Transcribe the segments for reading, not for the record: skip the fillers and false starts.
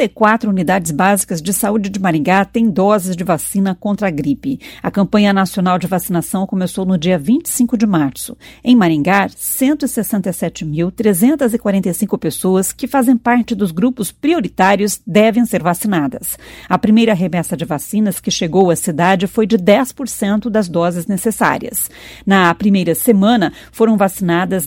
34 unidades básicas de saúde de Maringá têm doses de vacina contra a gripe. A campanha nacional de vacinação começou no dia 25 de março. Em Maringá, 167.345 pessoas que fazem parte dos grupos prioritários devem ser vacinadas. A primeira remessa de vacinas que chegou à cidade foi de 10% das doses necessárias. Na primeira semana, foram vacinadas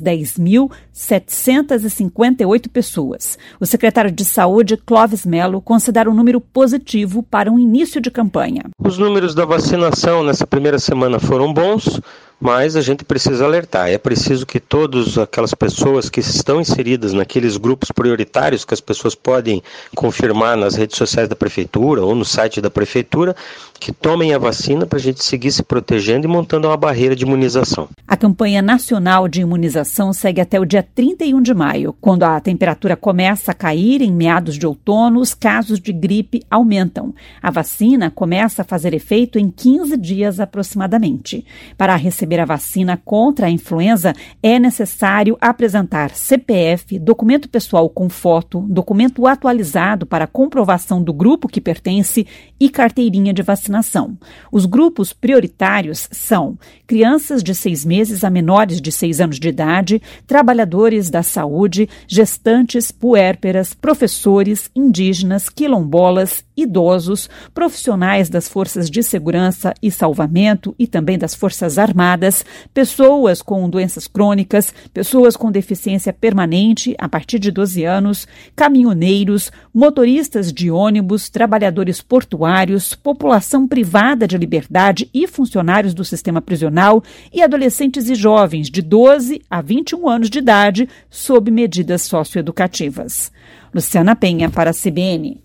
10.758 pessoas. O secretário de Saúde, Clóvis Mello, considera um número positivo para um início de campanha. Os números da vacinação nessa primeira semana foram bons, mas a gente precisa alertar. É preciso que todas aquelas pessoas que estão inseridas naqueles grupos prioritários que as pessoas podem confirmar nas redes sociais da prefeitura ou no site da prefeitura, que tomem a vacina para a gente seguir se protegendo e montando uma barreira de imunização. A campanha nacional de imunização segue até o dia 31 de maio. Quando a temperatura começa a cair em meados de outono, os casos de gripe aumentam. A vacina começa a fazer efeito em 15 dias aproximadamente. Para receber a vacina contra a influenza, é necessário apresentar CPF, documento pessoal com foto, documento atualizado para comprovação do grupo que pertence e carteirinha de vacinação. Os grupos prioritários são crianças de 6 meses a menores de 6 anos de idade, trabalhadores da saúde, gestantes, puérperas, professores, indígenas, quilombolas, idosos, profissionais das forças de segurança e salvamento e também das forças armadas, pessoas com doenças crônicas, pessoas com deficiência permanente a partir de 12 anos, caminhoneiros, motoristas de ônibus, trabalhadores portuários, população privada de liberdade e funcionários do sistema prisional e adolescentes e jovens de 12 a 21 anos de idade sob medidas socioeducativas. Luciana Penha para a CBN.